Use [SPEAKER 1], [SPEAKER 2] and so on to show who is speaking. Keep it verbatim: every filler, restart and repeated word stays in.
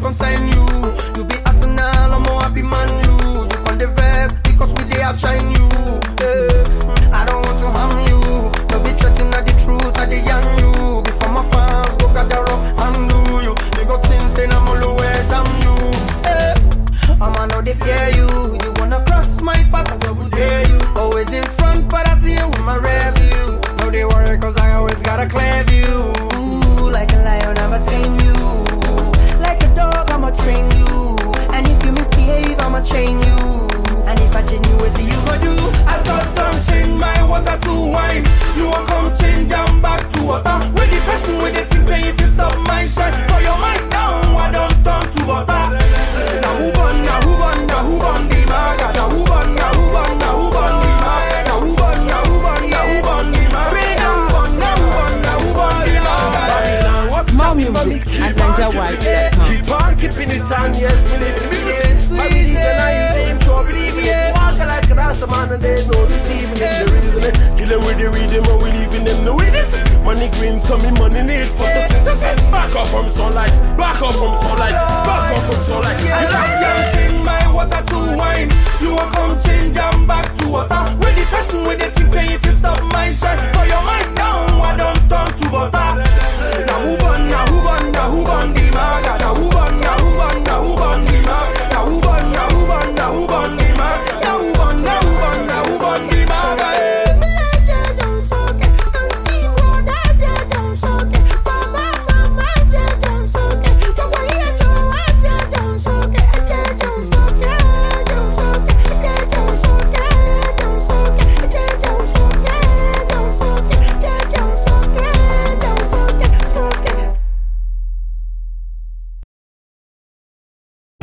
[SPEAKER 1] concern you. You be Arsenal, I'm more happy man you. You can divest because we they outshine you. Yeah. I don't want to harm you. No be threatening at the truth, at the young you. Before my fans go gather up and do you. They got things saying I'm all the way damn you. Yeah. I'm I know they fear you. You wanna cross my path, where would dare you? Always in front, but I see you with my review. No they worry cause I always got a clear view. Ooh, like a lion, I'ma tame you. Like a dog, I'ma train you. And if you misbehave, I'ma chain you. And if I chain you, what you go do? I start down, change my water to wine. You won't come change them back to water. When the person with the thing say if you stop my shine, for your mind down, I don't turn to water. Now who gone, now who gone, now who gone the maga? Now who gone, now who gone, now who gone the maga? Now who gone, now who gone, now who gone the maga? Now who gone, now who gone, now who gone the maga?
[SPEAKER 2] More music at Niger White dot com.
[SPEAKER 3] Keep on keeping it on, yes, we live in music. I believe in I ain't sure believe it. Walk like a rasta man and there's no deceiving in the reason. Kill them with the rhythm and we leaving them the witness. Money green, so me money need photosynthesis. Back up from sunlight, back up from sunlight, back up from sunlight.
[SPEAKER 1] I like them change my water to wine. You won't come change them back to water. When the person with the thing say if you stop my shine, for your mind down, I don't turn to water.